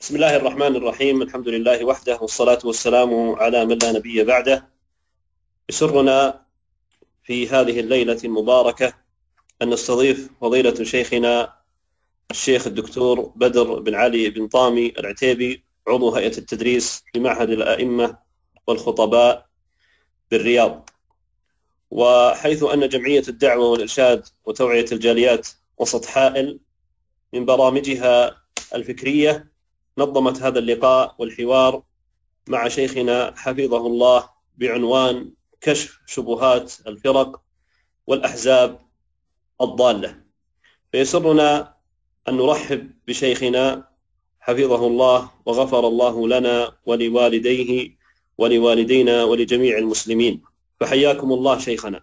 بسم الله الرحمن الرحيم. الحمد لله وحده، والصلاة والسلام على من لا نبي بعده. يسرنا في هذه الليلة المباركة أن نستضيف فضيلة شيخنا الشيخ الدكتور بدر بن علي بن طامي العتيبي، عضو هيئة التدريس بمعهد الأئمة والخطباء بالرياض. وحيث أن جمعية الدعوة والإرشاد وتوعية الجاليات وسط حائل من برامجها الفكرية نظمت هذا اللقاء والحوار مع شيخنا حفظه الله بعنوان كشف شبهات الفرق والأحزاب الضالة. فيسرنا أن نرحب بشيخنا حفظه الله وغفر الله لنا ولوالديه ولوالدينا ولجميع المسلمين. فحياكم الله شيخنا.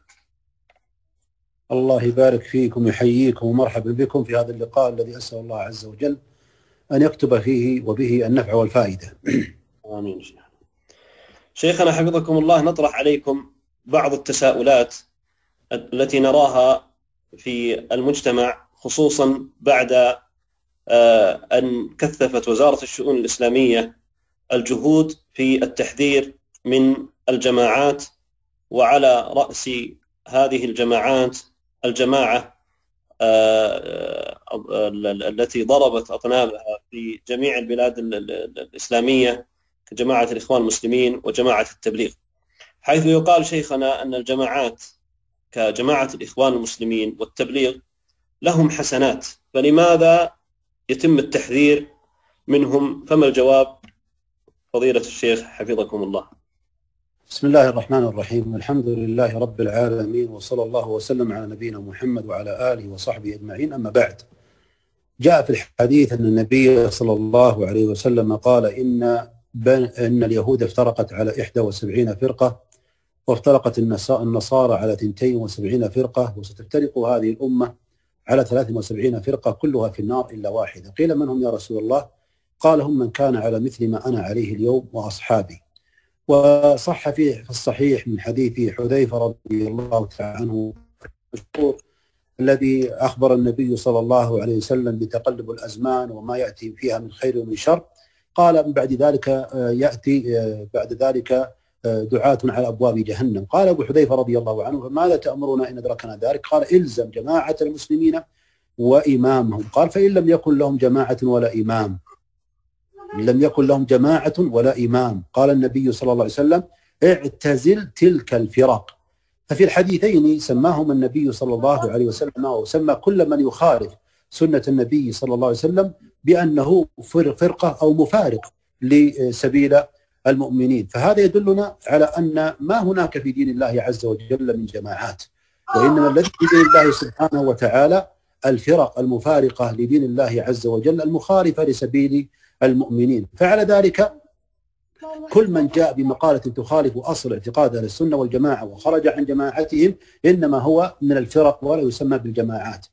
الله يبارك فيكم ويحييكم ومرحبا بكم في هذا اللقاء الذي أسأل الله عز وجل أن يكتب فيه وبه النفع والفائدة. آمين. شيخنا حفظكم الله، نطرح عليكم بعض التساؤلات التي نراها في المجتمع، خصوصا بعد أن كثفت وزارة الشؤون الإسلامية الجهود في التحذير من الجماعات، وعلى رأس هذه الجماعات الجماعة التي ضربت أطنابها في جميع البلاد الإسلامية كجماعة الإخوان المسلمين وجماعة التبليغ، حيث يقال شيخنا أن الجماعات كجماعة الإخوان المسلمين والتبليغ لهم حسنات، فلماذا يتم التحذير منهم؟ فما الجواب فضيلة الشيخ حفظكم الله؟ بسم الله الرحمن الرحيم. الحمد لله رب العالمين، وصلى الله وسلم على نبينا محمد وعلى آله وصحبه أجمعين. أما بعد، جاء في الحديث أن النبي صلى الله عليه وسلم قال إن اليهود افترقت على 71 فرقة، وافترقت النصارى على 72 فرقة، وستفترق هذه الأمة على 73 فرقة كلها في النار إلا واحدة. قيل من هم يا رسول الله؟ قال هم من كان على مثل ما أنا عليه اليوم وأصحابي. وصح في الصحيح من حديث حذيفة رضي الله تعالى عنه الذي أخبر النبي صلى الله عليه وسلم بتقلب الأزمان وما يأتي فيها من خير ومن شر. قال من بعد ذلك يأتي بعد ذلك دعاة على أبواب جهنم. قال أبو حذيفة رضي الله عنه فماذا تأمرنا إن أدركنا ذلك؟ قال إلزم جماعة المسلمين وإمامهم. قال فإن لم يكن لهم جماعة ولا إمام، لم يكن لهم جماعة ولا إمام، قال النبي صلى الله عليه وسلم اعتزل تلك الفرق. ففي الحديثين سماهم النبي صلى الله عليه وسلم، وسمى كل من يخالف سنة النبي صلى الله عليه وسلم بأنه فرقة أو مفارق لسبيل المؤمنين. فهذا يدلنا على أن ما هناك في دين الله عز وجل من جماعات، وإنما الذي في دين الله سبحانه وتعالى الفرق المفارقة لدين الله عز وجل المخالفة لسبيل المؤمنين. فعلى ذلك كل من جاء بمقالة تخالف أصل اعتقاد أهل السنة والجماعة وخرج عن جماعتهم إنما هو من الفرق ولا يسمى بالجماعات.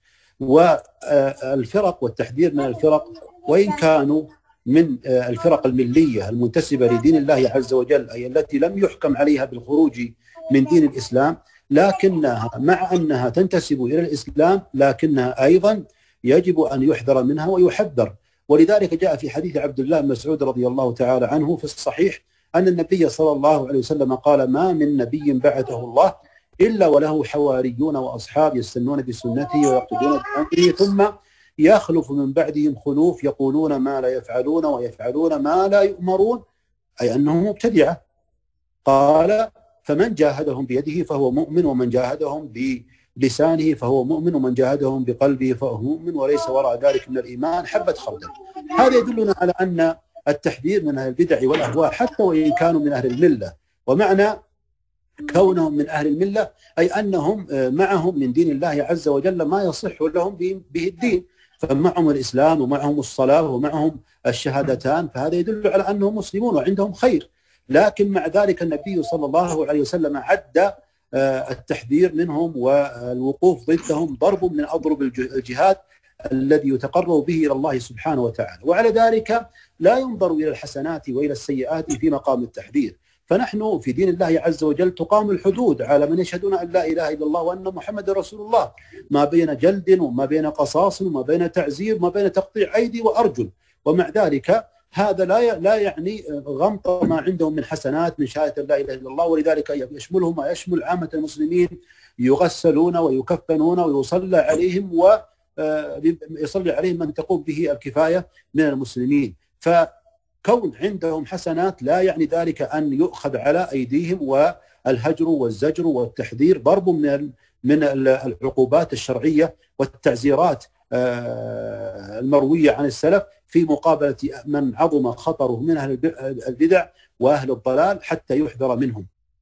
والفرق والتحذير من الفرق وإن كانوا من الفرق الملية المنتسبة لدين الله عز وجل، أي التي لم يحكم عليها بالخروج من دين الإسلام، لكنها مع أنها تنتسب إلى الإسلام لكنها أيضا يجب أن يحذر منها ويحذر. ولذلك جاء في حديث عبد الله بن مسعود رضي الله تعالى عنه في الصحيح أن النبي صلى الله عليه وسلم قال ما من نبي بعثه الله إلا وله حواريون وأصحاب يستنون بسنته ويقتدون بأمره ثم يخلف من بعدهم خلوف يقولون ما لا يفعلون ويفعلون ما لا يؤمرون، أي أنهم مبتدعة. قال فمن جاهدهم بيده فهو مؤمن، ومن جاهدهم بلسانه فهو مؤمن، ومن جاهدهم بقلبه فهو مؤمن، وليس وراء ذلك من الإيمان حبة خردل. هذا يدلنا على أن التحذير من أهل البدع والأهواء حتى وإن كانوا من أهل الملة، ومعنى كونهم من أهل الملة أي أنهم معهم من دين الله عز وجل ما يصح لهم به الدين، فمعهم الإسلام ومعهم الصلاة ومعهم الشهادتان، فهذا يدل على أنهم مسلمون وعندهم خير. لكن مع ذلك النبي صلى الله عليه وسلم عد التحذير منهم والوقوف ضدهم ضرب من أضرب الجهاد الذي يتقرب به إلى الله سبحانه وتعالى. وعلى ذلك لا ينظر إلى الحسنات وإلى السيئات في مقام التحذير. فنحن في دين الله عز وجل تقام الحدود على من يشهدون أن لا إله إلا الله وأن محمد رسول الله، ما بين جلد وما بين قصاص وما بين تعزير وما بين تقطيع أيدي وأرجل. ومع ذلك هذا لا يعني غمط ما عندهم من حسنات من شهادة لا إله إلا الله، ولذلك يشملهم ما يشمل عامة المسلمين، يغسلون ويكفنون ويصلى عليهم ويصلي عليهم من تقوم به الكفاية من المسلمين. فكون عندهم حسنات لا يعني ذلك أن يؤخذ على أيديهم، والهجر والزجر والتحذير ضرب من العقوبات الشرعية والتعزيرات المروية عن السلف في مقابلة من عظم خطره من أهل البدع وأهل الضلال حتى يحذر منهم.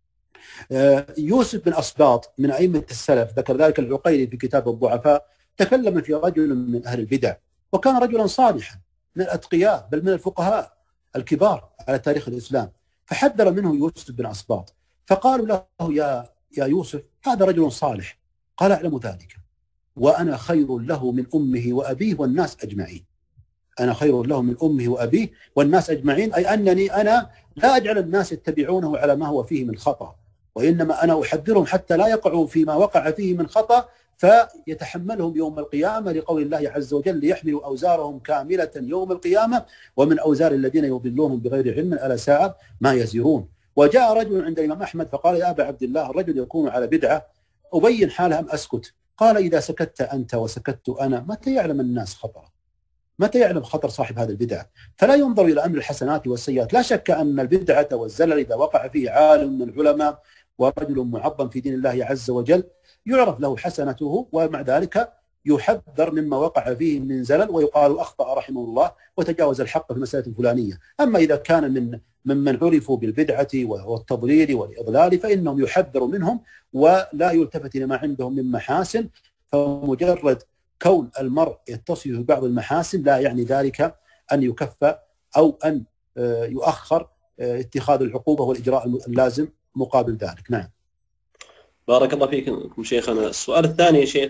يوسف بن أسباط من أئمة السلف ذكر ذلك العقيلي في كتاب الضعفاء، تكلم في رجل من أهل البدع وكان رجلا صالحا من الأتقياء بل من الفقهاء الكبار على تاريخ الإسلام، فحذر منه يوسف بن أسباط، فقالوا له يا يوسف هذا رجل صالح، قال أعلم ذلك وأنا خير له من أمه وأبيه والناس أجمعين. أنا خير له من أمه وأبيه والناس أجمعين، أي أنني أنا لا أجعل الناس يتبعونه على ما هو فيه من خطأ، وإنما أنا أحذرهم حتى لا يقعوا فيما وقع فيه من خطأ فيتحملهم يوم القيامة، لقول الله عز وجل ليحملوا أوزارهم كاملة يوم القيامة ومن أوزار الذين يضلونهم بغير علم ألا ساء ما يزرون. وجاء رجل عند الإمام أحمد فقال يا أبا عبد الله الرجل يكون على بدعة أبين حالها أم أسكت؟ قال إذا سكت أنت وسكت أنا متى يعلم الناس خطأ؟ متى يعلم خطر صاحب هذه البدعة؟ فلا ينظر إلى أمر الحسنات والسيئات. لا شك أن البدعة والزلل إذا وقع فيه عالم من العلماء ورجل معظم في دين الله عز وجل يعرف له حسنته، ومع ذلك يحذر مما وقع فيه من زلل ويقال أخطأ رحمه الله وتجاوز الحق في المسألة الفلانية. أما إذا كان ممن عرفوا بالبدعة والتضليل والإضلال فإنهم يحذر منهم ولا يلتفت إلى ما عندهم من محاسن. فمجرد كون المرء يتصف ببعض المحاسن لا يعني ذلك أن يكفى أو أن يؤخر اتخاذ العقوبة والإجراء اللازم مقابل ذلك. نعم. بارك الله فيكم شيخنا. السؤال الثاني يا شيخ،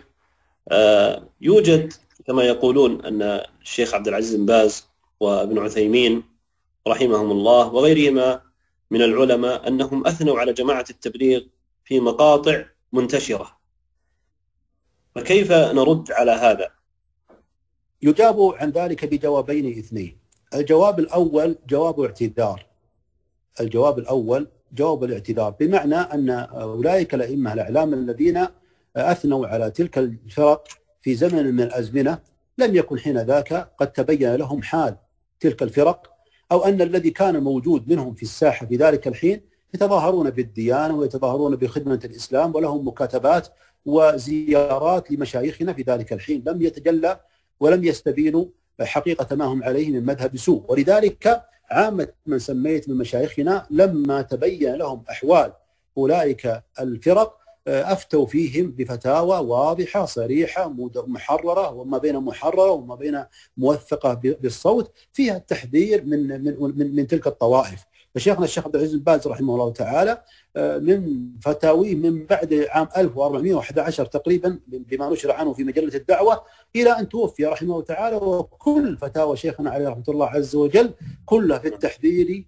يوجد كما يقولون أن الشيخ عبد العزيز بن باز وابن عثيمين رحمهم الله وغيرهما من العلماء أنهم أثنوا على جماعة التبليغ في مقاطع منتشرة، فكيف نرد على هذا؟ يجاب عن ذلك بجوابين اثنين. الجواب الأول جواب اعتذار. الجواب الأول جواب الاعتذار، بمعنى أن أولئك الأئمة الأعلام الذين أثنوا على تلك الفرق في زمن من الأزمنة لم يكن حين ذاك قد تبين لهم حال تلك الفرق، أو أن الذي كان موجود منهم في الساحة في ذلك الحين يتظاهرون بالديانة ويتظاهرون بخدمة الإسلام ولهم مكاتبات وزيارات لمشايخنا في ذلك الحين لم يتجلى ولم يستبينوا حقيقة ما هم عليه من مذهب سوء. ولذلك عامة من سميت من مشايخنا لما تبين لهم أحوال أولئك الفرق أفتوا فيهم بفتاوى واضحة صريحة محررة، وما بين محررة وما بين موثقة بالصوت فيها التحذير من تلك الطوائف. فشيخنا الشيخ عبد العزيز بن باز رحمه الله تعالى من فتاويه من بعد عام 1411 تقريبا بما نشر عنه في مجلة الدعوة إلى أن توفي رحمه الله تعالى، وكل فتاوى شيخنا عليه رحمة الله عز وجل كلها في التحذير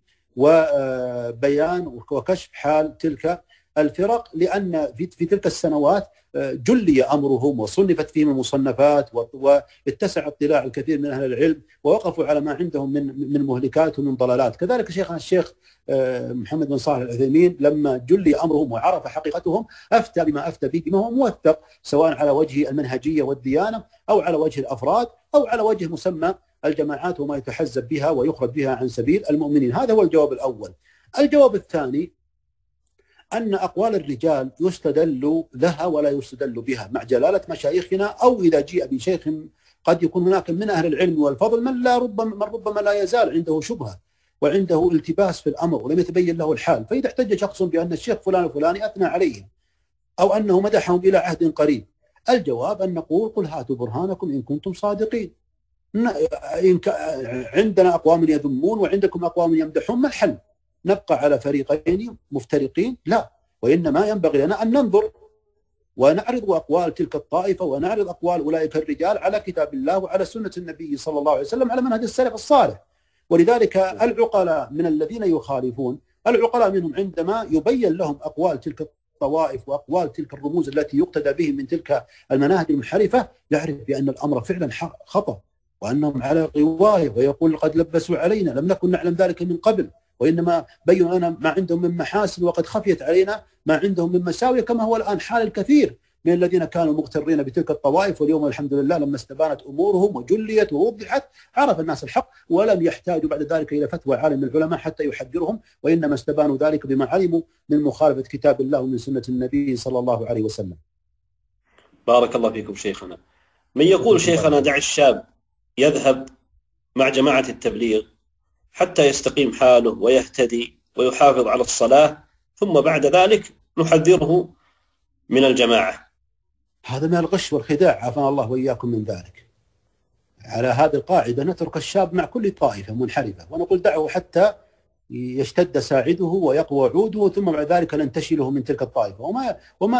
وبيان وكشف حال تلك الفرق، لأن في تلك السنوات جلي أمرهم وصنفت فيهم المصنفات واتسع اطلاع الكثير من أهل العلم ووقفوا على ما عندهم من مهلكات ومن ضلالات. كذلك شيخنا الشيخ محمد بن صالح العثيمين لما جلي أمرهم وعرف حقيقتهم أفتى بما أفتى به بما هو موثق، سواء على وجه المنهجية والديانة أو على وجه الأفراد أو على وجه مسمى الجماعات وما يتحزب بها ويخرج بها عن سبيل المؤمنين. هذا هو الجواب الأول. الجواب الثاني أن أقوال الرجال يستدل لها ولا يستدل بها مع جلالة مشايخنا، أو إذا جيء بشيخ قد يكون هناك من أهل العلم والفضل من ربما لا يزال عنده شبهة وعنده التباس في الأمر ولم يتبين له الحال، فإذا احتج شخص بأن الشيخ فلان الفلاني أثنى عليهم أو أنه مدحهم إلى عهد قريب، الجواب أن نقول قل هاتوا برهانكم إن كنتم صادقين. عندنا أقوام يذمون وعندكم أقوام يمدحون، ما الحل؟ نبقى على فريقين مفترقين؟ لا، وإنما ينبغي لنا أن ننظر ونعرض أقوال تلك الطائفة ونعرض أقوال أولئك الرجال على كتاب الله وعلى سنة النبي صلى الله عليه وسلم على منهج السلف الصالح. ولذلك العقلاء من الذين يخالفون، العقلاء منهم عندما يبين لهم أقوال تلك الطوائف وأقوال تلك الرموز التي يقتدى بهم من تلك المناهج المنحرفة يعرف بأن الأمر فعلا خطأ وأنهم على غواية، ويقول قد لبسوا علينا لم نكن نعلم ذلك من قبل، وإنما بينوا لنا ما عندهم من محاسن وقد خفيت علينا ما عندهم من مساوئ، كما هو الآن حال الكثير من الذين كانوا مغترين بتلك الطوائف، واليوم الحمد لله لما استبانت أمورهم وجليت ووضحت عرف الناس الحق، ولم يحتاجوا بعد ذلك إلى فتوى عالم من العلماء حتى يحذرهم، وإنما استبانوا ذلك بما علموا من مخالفة كتاب الله ومن سنة النبي صلى الله عليه وسلم. بارك الله فيكم شيخنا. من يقول شيخنا دع الشاب يذهب مع جماعة التبليغ حتى يستقيم حاله ويهتدي ويحافظ على الصلاة، ثم بعد ذلك نحذره من الجماعة. هذا من الغش والخداع، عافانا الله وإياكم من ذلك. على هذه القاعدة نترك الشاب مع كل طائفة منحرفة ونقول دعه حتى يشتد ساعده ويقوى عوده، ثم بعد ذلك ننتشله من تلك الطائفة.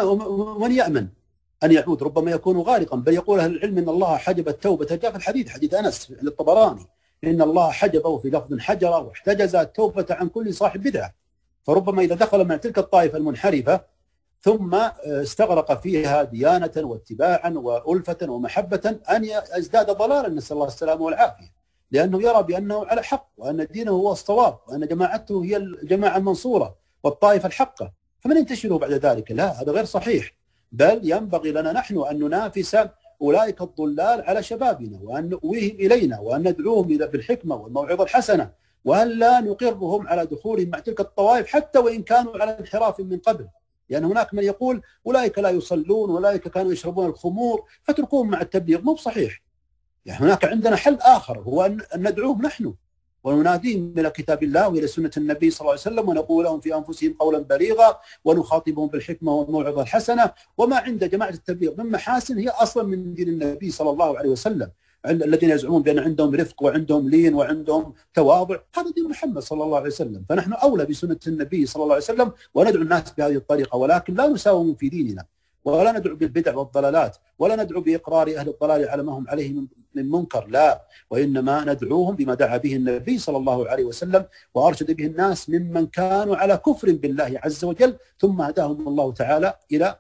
ومن يأمن أن يعود؟ ربما يكون غارقا. بل يقول أهل العلم إن الله حجب التوبة، جاء في الحديث حديث أنس عند الطبراني إن الله حجبه في لفظ حجر واحتجز التوبة عن كل صاحب بدعة. فربما إذا دخل مع تلك الطائفة المنحرفة ثم استغرق فيها ديانة واتباعا وألفة ومحبة أن يزداد ضلالا، نسأل الله السلامة والعافية، لأنه يرى بأنه على حق وأن دينه هو الصواب وأن جماعته هي الجماعة المنصورة والطائفة الحقة، فمن ينتشره بعد ذلك؟ لا، هذا غير صحيح. بل ينبغي لنا نحن أن ننافس أولئك الضلال على شبابنا، وأن نؤويهم إلينا، وأن ندعوهم بالحكمة والموعظة الحسنة، وأن لا نقرهم على دخولهم مع تلك الطوائف حتى وإن كانوا على انحراف من قبل. لأن هناك من يقول أولئك لا يصلون، أولئك كانوا يشربون الخمور فاتركوهم مع التبليغ. مو بصحيح. يعني هناك عندنا حل آخر، هو أن ندعوهم نحن ونناديهم إلى كتاب الله وإلى سنة النبي صلى الله عليه وسلم، ونقول لهم في أنفسهم قولا بليغا، ونخاطبهم بالحكمة والموعظة الحسنة. وما عند جماعة التبليغ من محاسن هي أصلا من دين النبي صلى الله عليه وسلم. الذين يزعمون بأن عندهم رفق وعندهم لين وعندهم تواضع، هذا دين محمد صلى الله عليه وسلم. فنحن أولى بسنة النبي صلى الله عليه وسلم وندعو الناس بهذه الطريقة، ولكن لا نساوم في ديننا، ولا ندعو بالبدع والضلالات، ولا ندعو بإقرار أهل الضلال على ما هم عليه من منكر، لا، وإنما ندعوهم بما دعا به النبي صلى الله عليه وسلم وأرشد به الناس ممن كانوا على كفر بالله عز وجل، ثم هداهم الله تعالى إلى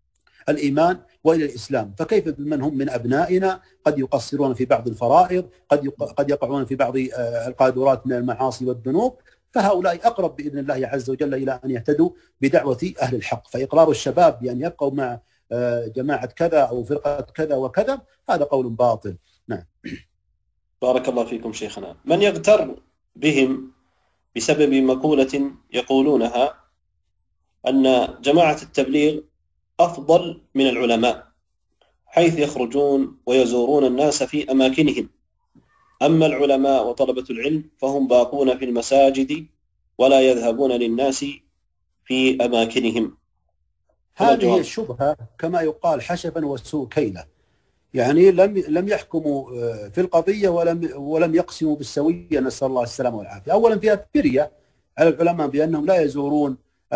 الإيمان وإلى الإسلام. فكيف بمن هم من أبنائنا قد يقصرون في بعض الفرائض، قد يقعون في بعض القادرات من المعاصي والذنوب، فهؤلاء أقرب بإذن الله عز وجل إلى أن يهتدوا بدعوة أهل الحق. فإقرار الشباب بأن يبقوا مع جماعة كذا أو فرقة كذا وكذا هذا قول باطل. نعم. بارك الله فيكم شيخنا. من يغتر بهم بسبب مقولة يقولونها أن جماعة التبليغ أفضل من العلماء، حيث يخرجون ويزورون الناس في أماكنهم، أما العلماء وطلبة العلم فهم باقون في المساجد ولا يذهبون للناس في أماكنهم. هذه الشبهة كما يقال حشفا والسوء كيلة، يعني لم يحكموا في القضية ولم يقسموا بالسوية، نسأل الله السلامة والعافية. أولا فيها فرية على العلماء بأنهم لا يزورون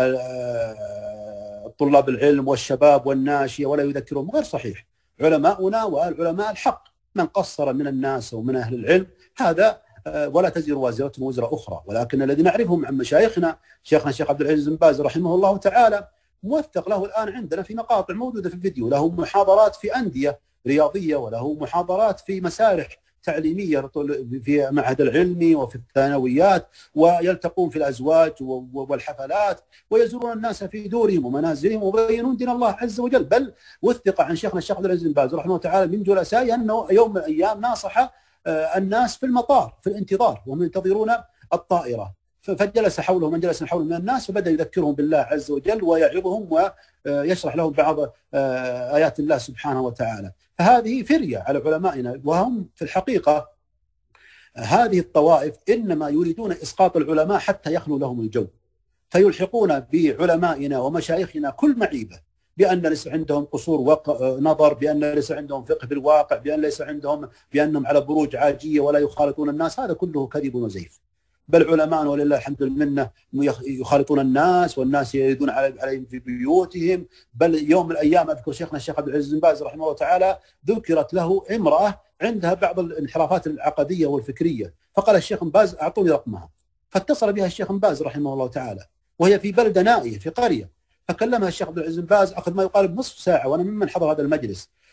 طلاب العلم والشباب والناشئة ولا يذكرهم، غير صحيح. علماؤنا والعلماء الحق من قصر من الناس ومن أهل العلم هذا ولا تزر وازرة وزر أخرى. ولكن الذي نعرفهم عن مشايخنا، شيخنا الشيخ عبد العزيز بن باز رحمه الله تعالى موثق له الآن عندنا في مقاطع موجودة في الفيديو، له محاضرات في أندية رياضية، وله محاضرات في مسارح تعليمية في معهد العلمي وفي الثانويات، ويلتقون في الأزواج والحفلات، ويزورون الناس في دورهم ومنازلهم ويبينون دين الله عز وجل. بل وثق عن شيخنا الشيخ عبد العزيز بن باز رحمه الله تعالى من جلسائه أنه يوم من الأيام ناصح الناس في المطار في الانتظار وهم ينتظرون الطائرة، فجلس حوله من جلس حوله من الناس، فبدأ يذكرهم بالله عز وجل ويعظهم ويشرح لهم بعض آيات الله سبحانه وتعالى. فهذه فرية على علمائنا، وهم في الحقيقة هذه الطوائف إنما يريدون إسقاط العلماء حتى يخلو لهم الجو، فيلحقون بعلمائنا ومشايخنا كل معيبة، بأن ليس عندهم قصور نظر، بأن ليس عندهم فقه بالواقع، بأنهم على بروج عاجية ولا يخالطون الناس. هذا كله كذب وزيف. بل علماء ولله الحمد والمنة يخالطون الناس، والناس يريدون عليهم في بيوتهم. بل يوم من الأيام أذكر شيخنا الشيخ عبد العزيز بن باز رحمه الله تعالى ذكرت له امرأة عندها بعض الانحرافات العقدية والفكرية، فقال الشيخ بن باز أعطوني رقمها، فاتصل بها الشيخ بن باز رحمه الله تعالى وهي في بلدة نائية في قرية، فكلمها الشيخ عبد العزيز بن باز، أخذ ما يقارب نصف ساعة وأنا ممن حضر هذا المجلس،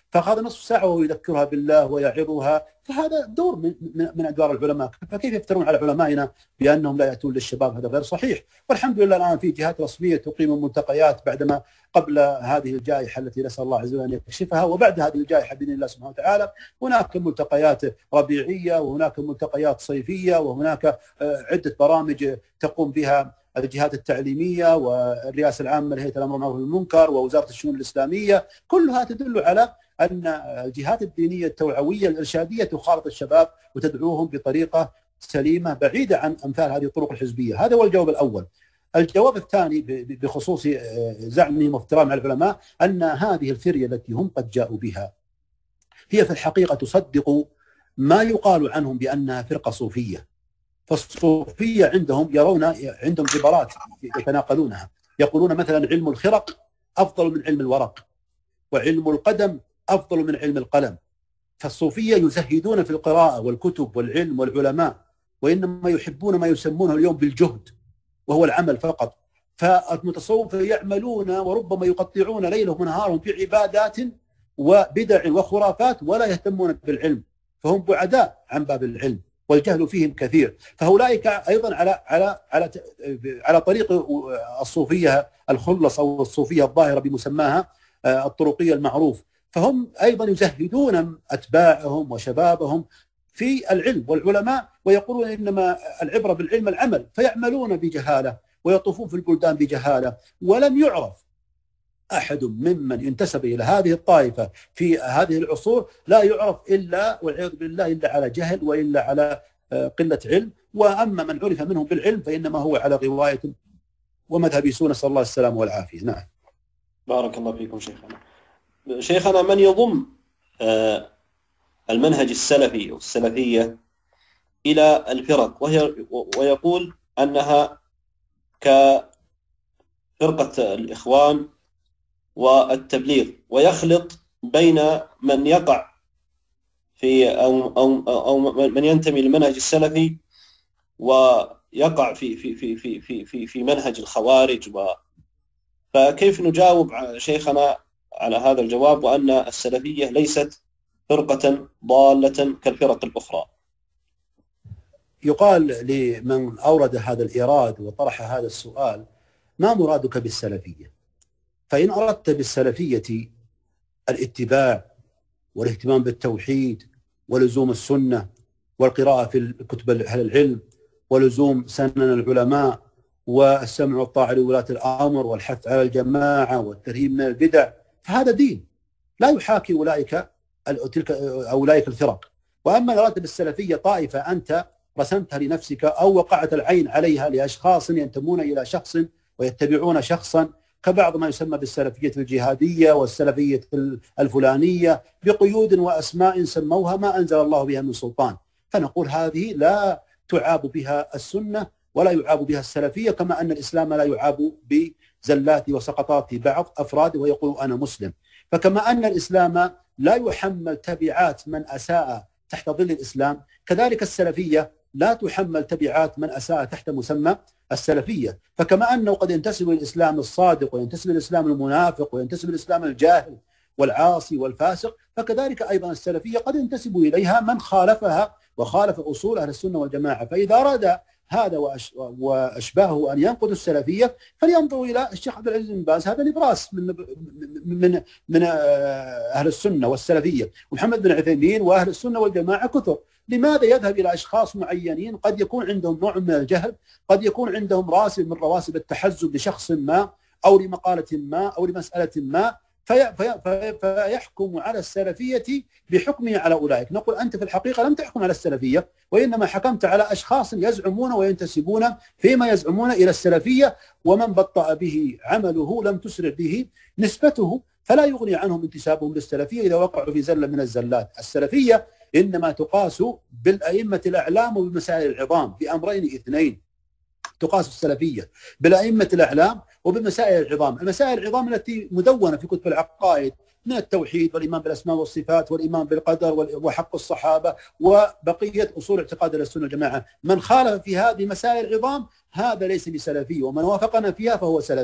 فهذا نصف ساعة وهو يذكرها بالله ويعظها، فهذا دور من أدوار العلماء. فكيف يفترون على علمائنا بأنهم لا يأتون للشباب؟ هذا غير صحيح. والحمد لله الآن في جهات رسمية تقيم ملتقيات بعدما قبل هذه الجائحة التي نسأل الله عز وجل أن يكشفها، وبعد هذه الجائحة بإذن الله سبحانه وتعالى هناك ملتقيات ربيعية وهناك ملتقيات صيفية وهناك عدة برامج تقوم بها الجهات التعليمية والرئاسة العامة لهيئة الأمر بالمعروف والمنكر ووزارة الشؤون الإسلامية، كلها تدل على أن الجهات الدينية التوعوية الإرشادية تخالط الشباب وتدعوهم بطريقة سليمة بعيدة عن أمثال هذه الطرق الحزبية. هذا هو الجواب الأول. الجواب الثاني بخصوص زعمهم وافتراءهم على العلماء أن هذه الفرية التي هم قد جاءوا بها هي في الحقيقة تصدق ما يقال عنهم بأنها فرقة صوفية. فالصوفية عندهم عندهم عبارات يتناقلونها، يقولون مثلا علم الخرق أفضل من علم الورق، وعلم القدم أفضل من علم القلم. فالصوفية يزهدون في القراءة والكتب والعلم والعلماء، وإنما يحبون ما يسمونه اليوم بالجهد وهو العمل فقط. فالمتصوفة يعملون وربما يقطعون ليلهم ونهارهم في عبادات وبدع وخرافات ولا يهتمون بالعلم، فهم بعداء عن باب العلم والجهل فيهم كثير. فأولئك أيضا على طريق الصوفية الخلص أو الصوفية الظاهرة بمسماها الطرقية المعروف، فهم أيضا يزهدون أتباعهم وشبابهم في العلم والعلماء، ويقولون إنما العبرة بالعلم العمل، فيعملون بجهالة ويطوفون في البلدان بجهالة. ولم يعرف أحد ممن ينتسب إلى هذه الطائفة في هذه العصور، لا يعرف إلا والعياذ بالله إلا على جهل وإلا على قلة علم. وأما من عرف منهم بالعلم فإنما هو على غواية ومذهب سوء، نسأل الله السلامة والعافية. نعم. بارك الله فيكم شيخنا. من يضم المنهج السلفي والسلفية إلى الفرق ويقول أنها كفرقة الإخوان والتبليغ، ويخلط بين من يقع في أو من ينتمي للمنهج السلفي ويقع في منهج الخوارج. فكيف نجاوب شيخنا على هذا الجواب وأن السلفية ليست فرقة ضالة كالفرق الأخرى؟ يقال لمن أورد هذا الإيراد وطرح هذا السؤال: ما مرادك بالسلفية؟ فإن أردت بالسلفية الاتباع والاهتمام بالتوحيد ولزوم السنة والقراءة في كتب أهل العلم ولزوم سنن العلماء والسمع والطاعة لولاة الأمر والحث على الجماعة والترهيب من البدع، فهذا دين لا يحاكي أولئك الفرق. وأما أردت بالسلفية طائفة أنت رسمتها لنفسك أو وقعت العين عليها لأشخاص ينتمون إلى شخص ويتبعون شخصا، كبعض ما يسمى بالسلفية الجهادية والسلفية الفلانية بقيود وأسماء سموها ما أنزل الله بها من سلطان، فنقول هذه لا تعاب بها السنة ولا يعاب بها السلفية، كما أن الإسلام لا يعاب بزلات وسقطات بعض أفراده ويقول أنا مسلم. فكما أن الإسلام لا يحمل تبعات من أساء تحت ظل الإسلام، كذلك السلفية لا تحمل تبعات من أساء تحت مسمى السلفية. فكما أنه قد ينتسب الإسلام الصادق وينتسب الإسلام المنافق وينتسب الإسلام الجاهل والعاصي والفاسق، فكذلك أيضا السلفية قد ينتسب إليها من خالفها وخالف أصول أهل السنة والجماعة. فإذا أراد هذا وأشباهه أن ينقضوا السلفية فلينظروا إلى الشيخ عبد العزيز بن باز، هذا نبراس من أهل السنة والسلفية، ومحمد بن عثيمين وأهل السنة والجماعة كثر. لماذا يذهب إلى أشخاص معينين قد يكون عندهم نوع من الجهل، قد يكون عندهم راسب من رواسب التحزب لشخص ما أو لمقالة ما أو لمسألة ما، فيحكم على السلفية بحكمه على أولئك؟ نقول أنت في الحقيقة لم تحكم على السلفية، وإنما حكمت على أشخاص يزعمون وينتسبون فيما يزعمون إلى السلفية، ومن بطأ به عمله لم تسرع به نسبته، فلا يغني عنهم انتسابهم للسلفية إذا وقعوا في زلة من الزلات. السلفية إنما تقاس بالأئمة الأعلام وبمسائل العظام، بأمرين اثنين: تقاس السلفية بالأئمة الأعلام وبمسائل العظام. المسائل العظام التي مدونة في كتب العقائد من التوحيد والإيمان بالأسماء والصفات والإيمان بالقدر وحق الصحابة وبقية أصول اعتقاد السنة والجماعة، من خالف في هذه مسائل العظام هذا ليس بسلفي، ومن وافقنا فيها فهو سلفي.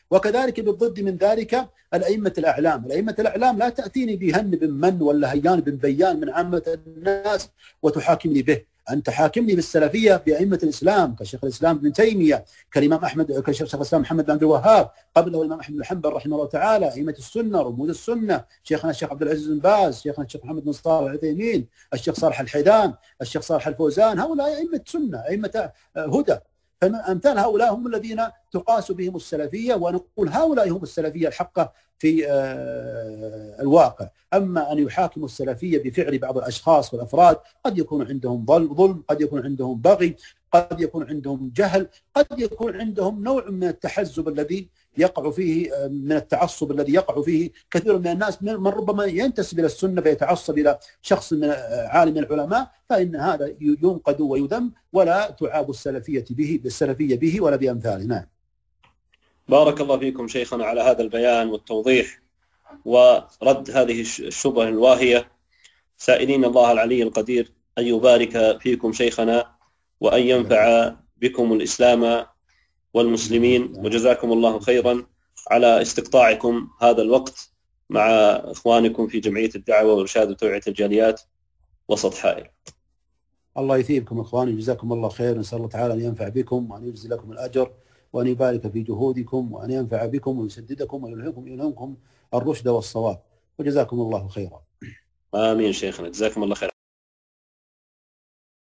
وكذلك بالضد من ذلك الأئمة الأعلام. الأئمة الأعلام لا تأتيني بهن بن من ولا هيان بن بيان من عامة الناس وتحاكمني به، أنت حاكمني بالسلفية بأئمة الإسلام كشيخ الإسلام ابن تيمية، كالإمام أحمد، كشيخ الإسلام محمد بن عبد الوهاب، قبله الإمام أحمد بن حنبل رحمه الله تعالى، أئمة السنة رموز السنة، شيخنا الشيخ عبد العزيز بن باز، شيخنا الشيخ محمد بن صالح العثيمين، الشيخ صالح الحيدان، الشيخ صالح الفوزان، هؤلاء أئمة سنة، أئمة هدى. فأمثال هؤلاء هم الذين تقاس بهم السلفية، ونقول هؤلاء هم السلفية الحقة في الواقع. أما أن يحاكموا السلفية بفعل بعض الأشخاص والأفراد، قد يكون عندهم ظلم، قد يكون عندهم بغي، قد يكون عندهم جهل، قد يكون عندهم نوع من التحزب الذي يقع فيه، من التعصب الذي يقع فيه كثير من الناس، من ربما ينتسب إلى السنة فيتعصب إلى شخص من عالم من العلماء، فإن هذا ينقد ويذم، ولا تعاب السلفية به ولا بأمثاله. نعم. بارك الله فيكم شيخنا على هذا البيان والتوضيح ورد هذه الشبهة الواهية، سائلين الله العلي القدير أن يبارك فيكم شيخنا وأن ينفع بكم الإسلام والمسلمين، وجزاكم الله خيرا على استقطاعكم هذا الوقت مع إخوانكم في جمعية الدعوة وإرشاد وتوعية الجاليات وسط حائل. الله يثيبكم إخواني، جزاكم الله خير، نسأل الله تعالى أن ينفع بكم وأن يجزي لكم الأجر وأن يبارك في جهودكم وأن ينفع بكم ويسددكم ويلهمكم الرشد والصواب، وجزاكم الله خيرا. آمين شيخنا، جزاكم الله خير.